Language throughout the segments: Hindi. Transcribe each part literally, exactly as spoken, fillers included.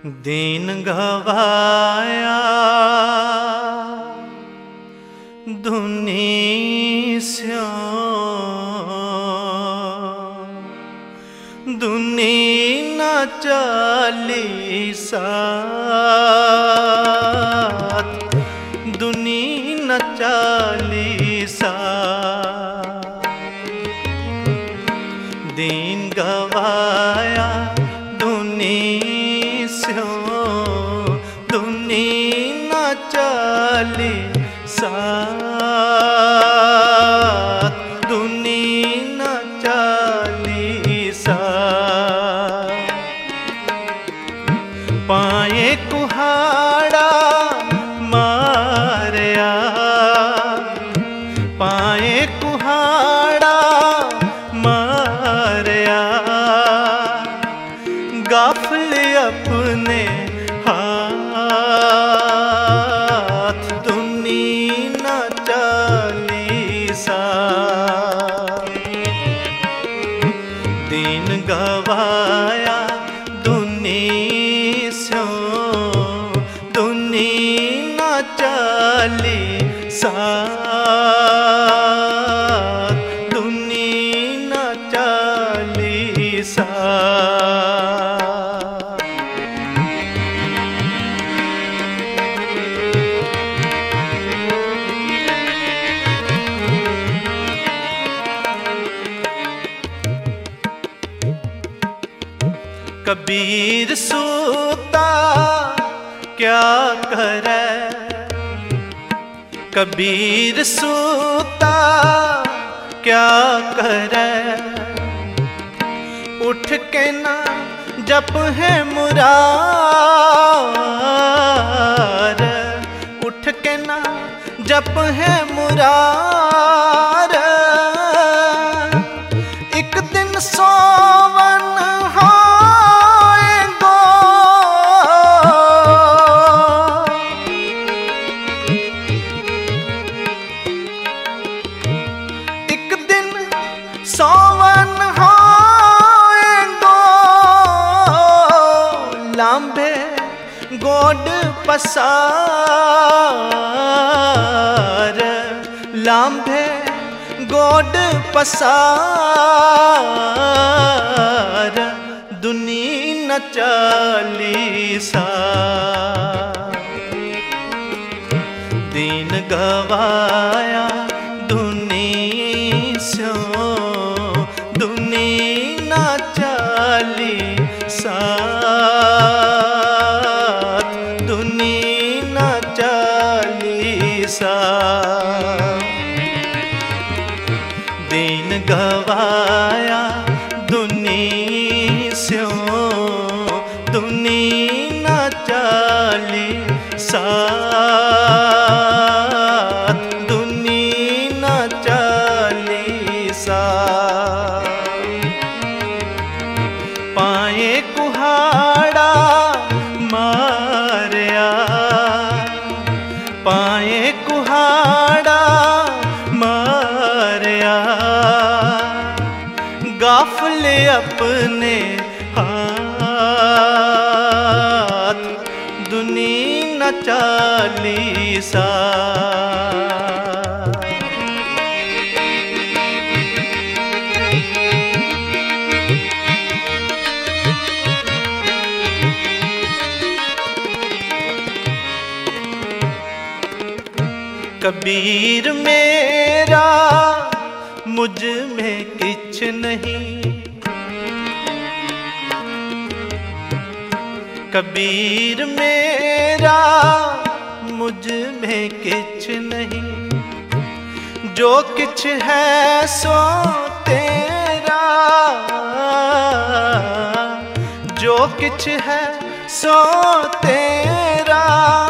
दीन गवाया दुनी स्यो दुनी न चालीसा दुनी न चालीसा दीन गवाया दुनी स्यो दुनी न चालीसा दुनी न चालीसा पाए कुहाड़ा मारया पाए कुहाड़ा मारया गाफिल अपने हाथ दुनी न चालीसा दीन गवाया दुनी स्यो दुनी न चालीसा दुनी न चालीसा कबीर सूता क्या करे कबीर सूता क्या करे उठ के ना जप है मुरार उठ के ना जप है मुरार एक दिन सोवन सोवन होएगो लांभे गोड पसार लांभे गोड पसार दुनी न चालीसा दीन गवाया दुनी स्यो दुनी न चालीसा दुनी न चालीसा दीन गवाया दुनी स्यो दुनी न चालीसा दुनी न चालीसा पाए कुहाड़ा मारया पाए कुहाड़ा मारया गाफिल अपने हाथ दुनी न चालीसा कबीर मेरा मुझ में किछ नहीं कबीर मेरा मुझ में किछ नहीं जो किछ है सो तेरा जो किछ है सो तेरा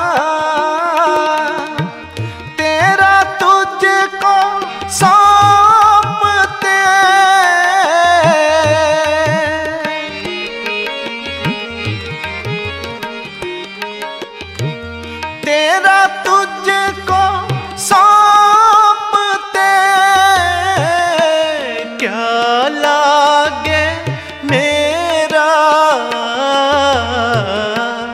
सौंपते तेरा तुझको सौंपते क्या लागे मेरा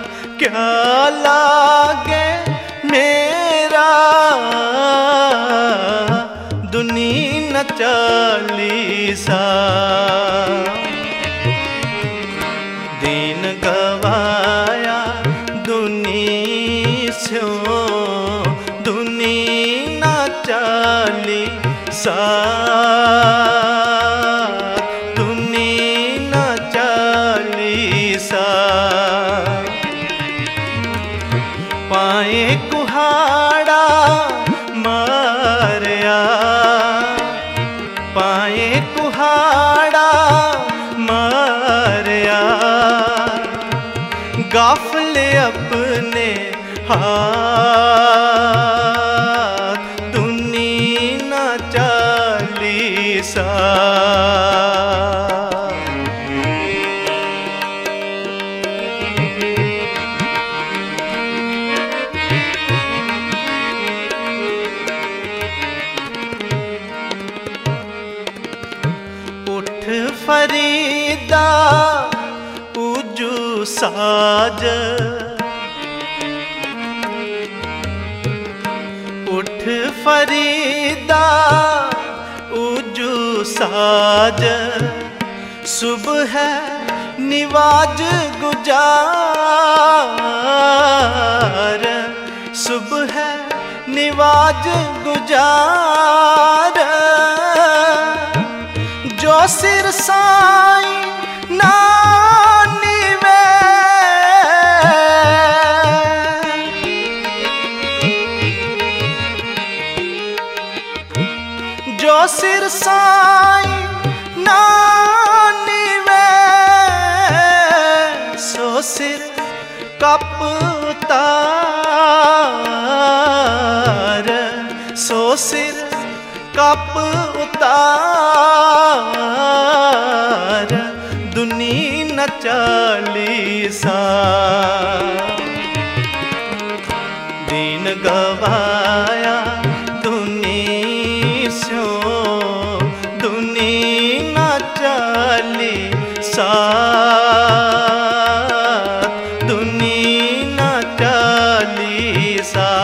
दीन गवाया दुनी स्यो दुनी ना चाली सा दुनी ना चाली सा पाए कुहाड़ा मारया पाए कुहाड़ा मारया गाफले अपने हाथ दुनी ना चालीसा उठ फरीदा पूजू साज उठ फरीदा पूजू साज सुबह निवाज गुजार सुबह निवाज गुजार जो सिर साई नानी वे जो सिर साई नानी वे सो सिर कप उतार सो सिर कप उतार दुनी न चालीसा दीन गवाया दुनी स्यो दुनी न चालीसा दुनी न चालीसा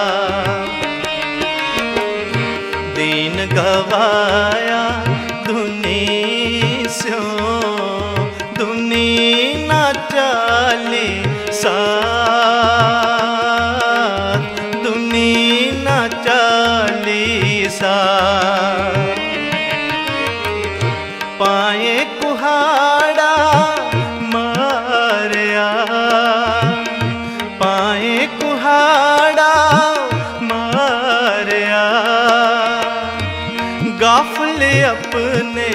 दीन गवाया दुनी स्यो दुनी ना चालीसा दुनी ना चालीसा पाए कुहाड़ा मारया पाए कुहाड़ा मारया गाफले अपने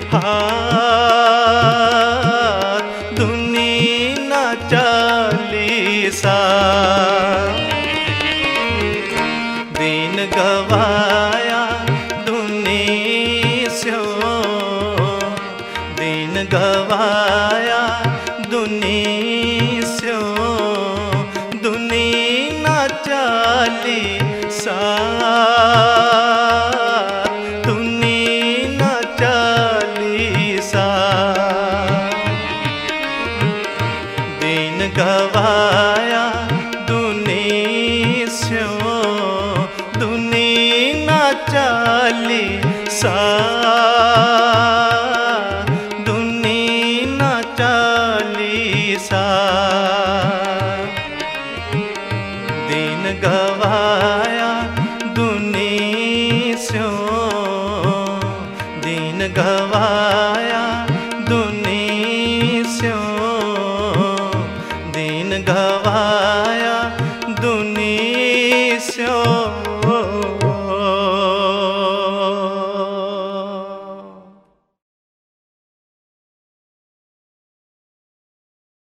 हाथ दुनी ना चालीसा दीन गवाया दुनी स्यो दीन गवाया दुनी स्यो दुनी ना चालीसा दीन गवाया दुनी स्यो दुनी ना चालीसा दुनी ना चालीसा दीन गवाया दुनी स्यो दीन गवाया दुनी स्यो दीन गवाया